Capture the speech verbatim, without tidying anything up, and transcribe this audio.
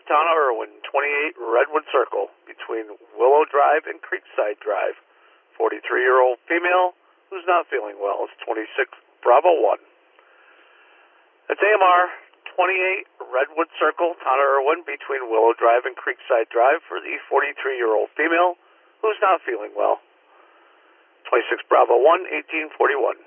Town of Irwin, twenty-eight Redwood Circle, between Willow Drive and Creekside Drive. forty-three-year-old female who's not feeling well. It's twenty-six Bravo one. It's A M R, twenty-eight Redwood Circle, Town of Irwin, between Willow Drive and Creekside Drive, for the forty-three-year-old female who's not feeling well. twenty-six Bravo one, eighteen forty-one.